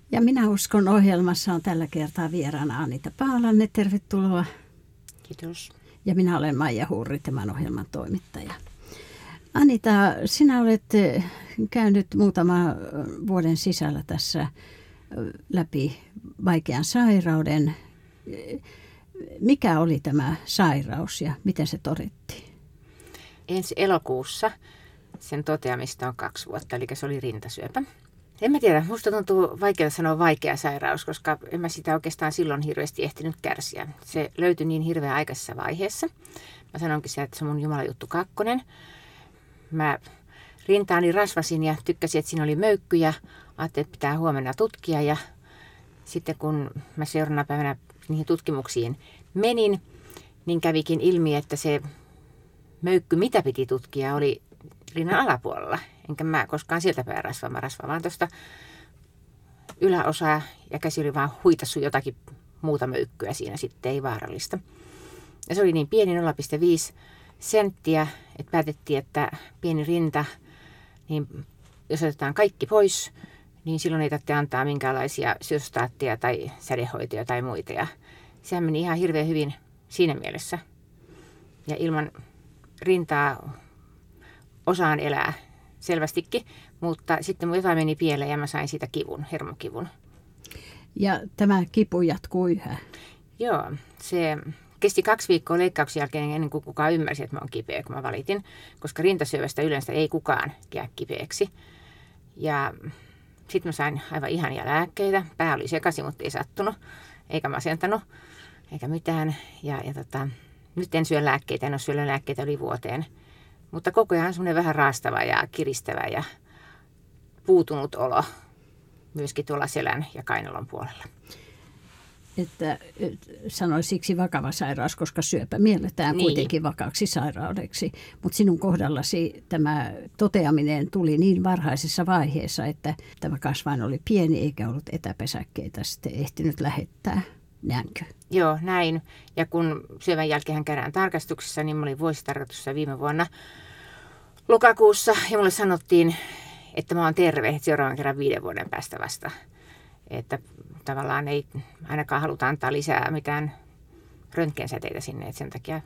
Ja Minä uskon ohjelmassa on tällä kertaa vieraana Anita Paalanen. Tervetuloa. Kiitos. Ja minä olen Maija Hurri, tämän ohjelman toimittaja. Anita, sinä olet käynyt muutaman vuoden sisällä tässä läpi vaikean sairauden. Mikä oli tämä sairaus ja miten se todettiin? Ensi elokuussa sen toteamista on 2 vuotta, eli se oli rintasyöpä. En mä tiedä, musta tuntuu vaikeaa sanoa vaikea sairaus, koska en mä sitä oikeastaan silloin hirveästi ehtinyt kärsiä. Se löytyi niin hirveän aikaisessa vaiheessa. Mä sanonkin se, että se on mun jumalajuttu 2. Mä rintaani rasvasin ja tykkäsin, että siinä oli möykkyjä. Ajattelin, että pitää huomenna tutkia ja sitten kun mä seuraavana päivänä niihin tutkimuksiin menin, niin kävikin ilmi, että se möykky, mitä piti tutkia, oli rinnan alapuolella. Enkä mä koskaan sieltä päin rasvaa, vaan tuosta yläosaa ja käsi oli vaan huitassu jotakin muuta möykkyä siinä, sitten ei vaarallista. Ja se oli niin pieni 0,5 senttiä, että päätettiin, että pieni rinta, niin jos otetaan kaikki pois, niin silloin ei tarvitse antaa minkäänlaisia sytostaatteja tai sädehoitoja tai muita. Ja sehän meni ihan hirveän hyvin siinä mielessä. Ja ilman rintaa osaan elää selvästikin, mutta sitten jotain meni pieleen ja mä sain siitä kivun, hermokivun. Ja tämä kipu jatkuu yhä? Joo, se kesti 2 viikkoa leikkauksen jälkeen ennen kuin kukaan ymmärsi, että mä oon kipeä, kun mä valitin, koska rintasyövästä yleensä ei kukaan jää kipeäksi. Ja sitten mä sain aivan ihania lääkkeitä. Pää oli sekaisin, mutta ei sattunut, eikä masentanut, eikä mitään. Nyt en syö lääkkeitä, en ole syönyt lääkkeitä yli vuoteen. Mutta koko ajan semmoinen vähän raastava ja kiristävä ja puutunut olo myöskin tuolla selän ja kainalon puolella. Että sanoisi siksi vakava sairaus, koska syöpä mielletään kuitenkin vakaaksi sairaudeksi. Mutta sinun kohdallasi tämä toteaminen tuli niin varhaisessa vaiheessa, että tämä kasvain oli pieni eikä ollut etäpesäkkeitä sitten ehtinyt lähettää. Näinkö? Joo, näin. Ja kun syövän jälkeen käydään tarkastuksessa, niin mä olin vuositarkastuksessa viime vuonna lokakuussa. Ja mulle sanottiin, että mä oon terve seuraavan kerran 5 vuoden päästä vasta. Että tavallaan ei ainakaan haluta antaa lisää mitään röntgensäteitä sinne. Että sen takia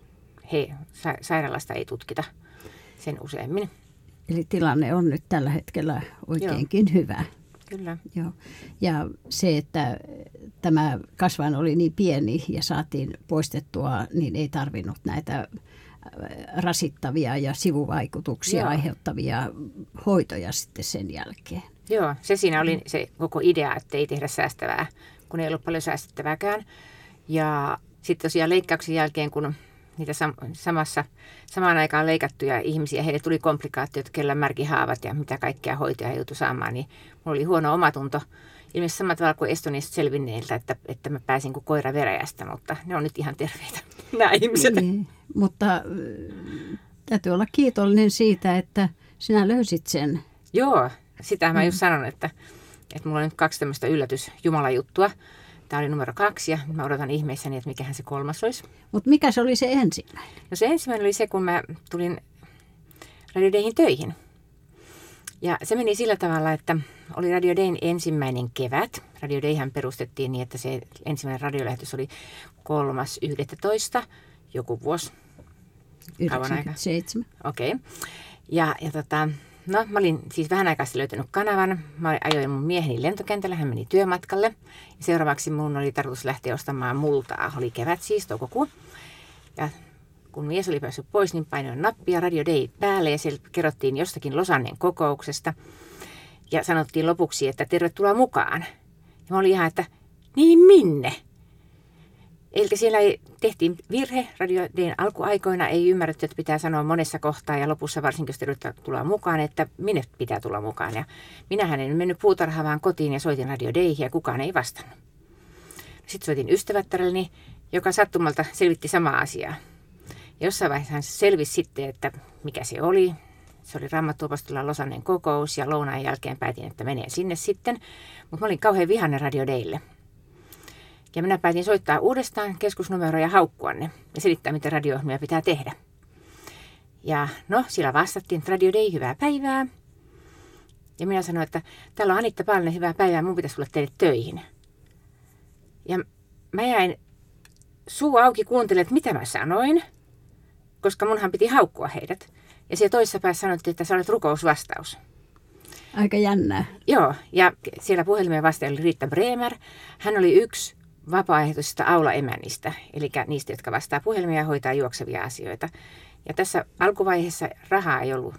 sairaalasta ei tutkita sen useammin. Eli tilanne on nyt tällä hetkellä oikeinkin hyvä. Kyllä. Joo. Ja se, että tämä kasvain oli niin pieni ja saatiin poistettua, niin ei tarvinnut näitä rasittavia ja sivuvaikutuksia aiheuttavia hoitoja sitten sen jälkeen. Joo, se siinä oli se koko idea, että ei tehdä säästävää, kun ei ollut paljon säästettävääkään. Ja sitten tosiaan leikkauksen jälkeen, kun niitä samaan aikaan leikattuja ihmisiä, heille tuli komplikaatiot, kellä märkihaavat ja mitä kaikkea hoitoja joutui saamaan, niin mulla oli huono omatunto. Ilmeisesti samalla tavalla kuin Estoniasta selvinneiltä, että mä pääsin kuin koira veräjästä, mutta ne on nyt ihan terveitä, nämä ihmiset. Niin, mutta täytyy olla kiitollinen siitä, että sinä löysit sen. Joo, sitä mä just sanon, että mulla on nyt 2 tämmöistä yllätys-jumalajuttua. Tämä oli numero 2 ja mä odotan ihmeissäni, että mikähän se 3 olisi. Mutta mikä se oli se ensimmäinen? No se ensimmäinen oli se, kun mä tulin Radio Dayin töihin. Ja se meni sillä tavalla, että oli Radio Dayn ensimmäinen kevät. Radio Dayhän perustettiin niin, että se ensimmäinen radiolähetys oli 3.11. joku vuosi. 97. Okei. Ja no, mä olin siis vähän aikaa löytänyt kanavan. Mä ajoin mun mieheni lentokentällä, hän meni työmatkalle. Ja seuraavaksi mun oli tarkoitus lähteä ostamaan multaa. Oli kevät siis, toukokuu. Ja kun mies oli päässyt pois, niin painoin nappia Radio Day päälle ja siellä kerrottiin jostakin Losannen kokouksesta. Ja sanottiin lopuksi, että tervetuloa mukaan. Ja mä olin ihan, että niin minne? Eli siellä tehtiin virhe Radio Dayn alkuaikoina, ei ymmärretty, että pitää sanoa monessa kohtaa ja lopussa varsinkin, jos tervetuloa mukaan, että minne pitää tulla mukaan. Ja minähän en mennyt puutarhaan vaan kotiin ja soitin Radio Dayhin ja kukaan ei vastannut. Sitten soitin ystävättärelleni, joka sattumalta selvitti samaa asiaa. Ja jossain vaiheessa hän selvisi sitten, että mikä se oli. Se oli Raamattuopistolla Losannen kokous ja lounaan jälkeen päätin, että menee sinne sitten. Mutta mä olin kauhean vihainen Radio Daylle. Ja minä päätin soittaa uudestaan keskusnumeroa ja haukkua ne ja selittää, mitä radio-ohjelmia pitää tehdä. Ja no, siellä vastattiin, että Radio Day, hyvää päivää. Ja minä sanoin, että täällä on Anitta Paalanen, hyvää päivää, mun pitäisi tulla teille töihin. Ja mä jäin suu auki kuuntelemaan, että mitä mä sanoin, koska munhan piti haukkua heidät. Ja siellä toisessa päässä sanottiin, että sä olet rukousvastaus. Aika jännää. Joo, ja siellä puhelimeen vastaaja oli Riitta Bremer. Hän oli yksi vapaaehtoisista aulaemännistä, eli niistä, jotka vastaa puhelimia ja hoitaa juoksevia asioita. Ja tässä alkuvaiheessa rahaa ei ollut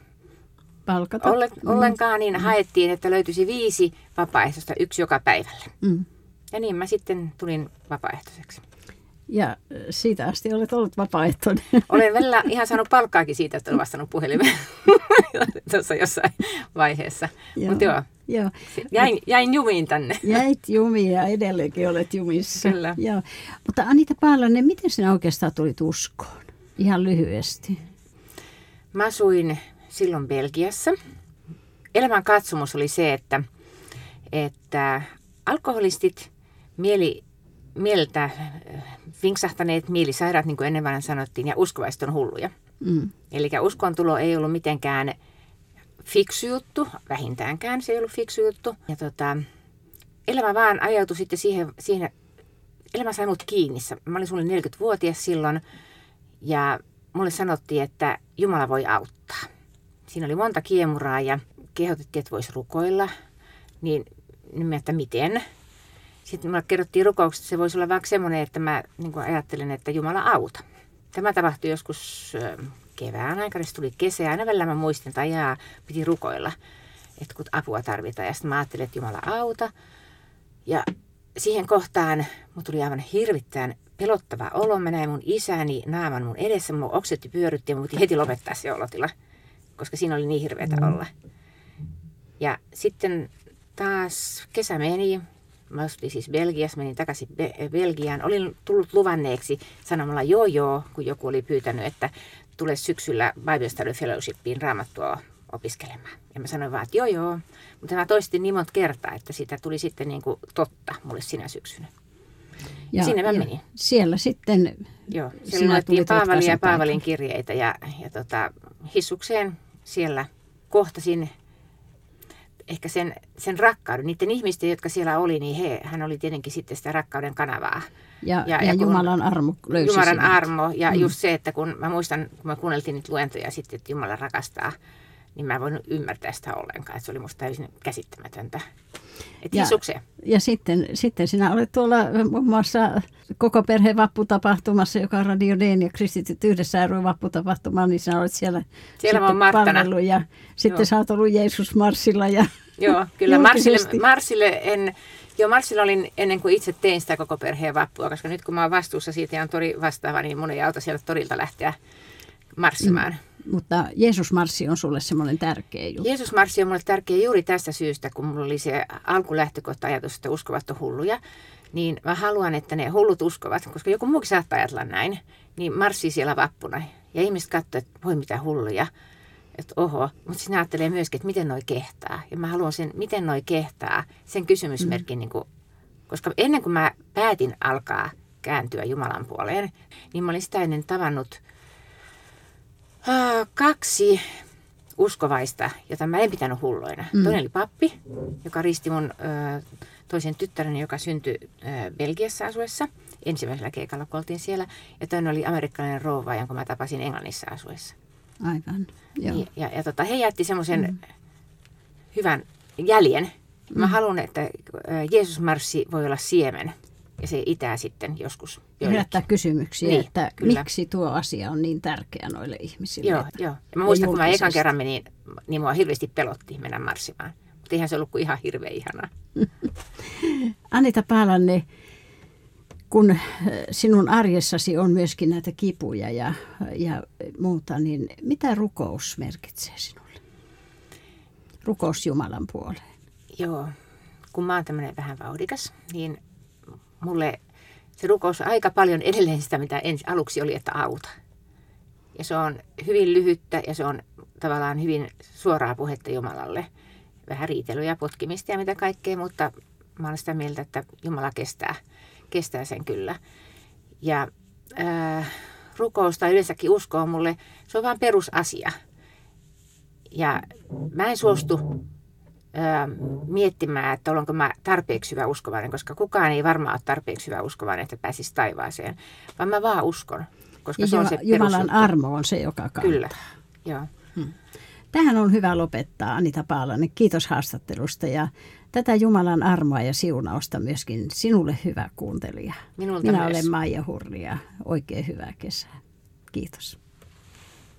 ollenkaan, niin haettiin, että löytyisi 5 vapaaehtoista, 1 joka päivälle. Ja niin mä sitten tulin vapaaehtoiseksi. Ja siitä asti olet ollut vapaaehtoinen. Olen välillä ihan saanut palkkaakin siitä, että olen vastannut puhelimeen tuossa jossain vaiheessa. Mutta joo. Jäin jumiin tänne. Jäit jumiin ja edelleenkin olet jumissa. Kyllä. Joo. Mutta Anitta Paalanen, miten sinä oikeastaan tulit uskoon? Ihan lyhyesti. Mä asuin silloin Belgiassa. Elämän katsomus oli se, että alkoholistit, mieltä vinksahtaneet, mielisairaat, niin kuin ennen vanhan sanottiin, ja uskovaiset on hulluja. Eli uskontulo ei ollut mitenkään fiksu juttu, vähintäänkään se ei ollut fiksu juttu. Ja elämä vaan ajautui sitten siihen, elämä sai mut kiinni. Mä olin sulle 40-vuotias silloin, ja mulle sanottiin, että Jumala voi auttaa. Siinä oli monta kiemuraa ja kehotettiin, että voisi rukoilla. Niin että miten? Sitten mulle kerrottiin rukouksesta, että se voisi olla vaikka semmoinen, että mä niin ajattelen, että Jumala auta. Tämä tapahtui joskus kevään aikana, se tuli kesä ja aina välillä mä muistin, että piti rukoilla, että kun apua tarvitaan. Ja sitten mä ajattelin, että Jumala auta. Ja siihen kohtaan mun tuli aivan hirvittävän pelottava olo. Mä näin mun isäni naaman mun edessä, mun oksetti pyörytti ja mun piti heti lopettaa se olotila, koska siinä oli niin hirveätä olla. Ja sitten taas kesä meni. Mä asuin siis Belgiassa, menin takaisin Belgiaan. Olin tullut luvanneeksi sanomalla joo, kun joku oli pyytänyt, että tule syksyllä Bible Study Fellowshipiin Raamattua opiskelemaan. Ja mä sanoin vaan, että joo. Mutta mä toistin niin monta kertaa, että siitä tuli sitten niin kuin totta mulle sinä syksynä. Ja sinne mä menin. Siellä sitten joo, siellä luettiin Paavalin ja Paavalin kirjeitä ja hissukseen siellä kohtasin ehkä sen rakkauden. Niiden ihmisten, jotka siellä oli, niin hän oli tietenkin sitten sitä rakkauden kanavaa. Ja Jumalan armo löysi Jumalan sinut. armo ja just se, että kun mä muistan, kun mä kuunneltiin niitä luentoja sitten, että Jumala rakastaa, niin mä en voinut ymmärtää sitä ollenkaan. Että se oli musta täysin käsittämätöntä. Että hissukseen. Ja sitten sinä olet tuolla muun muassa koko perheen vapputapahtumassa, joka on Radio Deen ja Kristityt yhdessä ry vapputapahtumaan, niin sinä olet siellä mä oon palvellut ja sitten sä oot ollut Jeesus-marssilla. Joo, kyllä Marssilla olin ennen kuin itse tein sitä koko perheen vappua, koska nyt kun mä oon vastuussa siitä ja on tori vastaava, niin mun ei auta sieltä torilta lähteä marssimaan. Mutta Jeesus-marssi on sulle semmoinen tärkeä juttu. Jeesus-marssi on mulle tärkeä juuri tästä syystä, kun mulla oli se alkulähtökohta-ajatus, että uskovat on hulluja. Niin mä haluan, että ne hullut uskovat, koska joku muukin saattaa ajatella näin, niin marssii siellä vappuna. Ja ihmiset katsoo, että voi mitä hulluja, että oho. Mutta sinä ajattelee myöskin, että miten noi kehtaa. Ja mä haluan sen, miten noi kehtaa, sen kysymysmerkin, niin kuin, koska ennen kuin mä päätin alkaa kääntyä Jumalan puoleen, niin mä olin sitä ennen tavannut 2 uskovaista, jota mä en pitänyt hulloina. Toinen oli pappi, joka risti mun toisen tyttäreni, joka syntyi Belgiassa asuessa. Ensimmäisellä keikalla, kun oltiin siellä. Ja toinen oli amerikkalainen rouva, jonka mä tapasin Englannissa asuessa. Aivan, joo. Ja he jätti semmoisen hyvän jäljen. Mä haluan, että Jeesus-marssi voi olla siemen. Ja se itää sitten joskus herättää kysymyksiä, niin, että kyllä. Miksi tuo asia on niin tärkeä noille ihmisille. Joo. Ja mä muistan, kun mä ekan kerran menin, niin mua hirveästi pelotti mennä marssimaan. Mutta eihän se ollut kuin ihan hirveän ihanaa. Anitta Paalanen, kun sinun arjessasi on myöskin näitä kipuja ja muuta, niin mitä rukous merkitsee sinulle? Rukous Jumalan puoleen. Joo, kun mä oon tämmöinen vähän vauhdikas, niin mulle se rukous on aika paljon edelleen sitä, mitä aluksi oli, että auta. Ja se on hyvin lyhyttä ja se on tavallaan hyvin suoraa puhetta Jumalalle. Vähän riitelyä ja potkimista ja mitä kaikkea, mutta mä olen sitä mieltä, että Jumala kestää sen kyllä. Ja rukous tai yleensäkin usko on mulle, se on vaan perusasia. Ja mä en suostu miettimään, että olenko mä tarpeeksi hyvä uskovainen, koska kukaan ei varmaan ole tarpeeksi hyvä uskovainen, että pääsisi taivaaseen, vaan mä vaan uskon. Koska ja se on se Jumalan armo on se, joka kantaa. Kyllä, joo. Tähän on hyvä lopettaa, Anita Paalanen. Kiitos haastattelusta ja tätä Jumalan armoa ja siunausta myöskin sinulle, hyvä kuuntelija. Minulta Minä myös. olen Maija Hurri ja oikein hyvää kesää. Kiitos.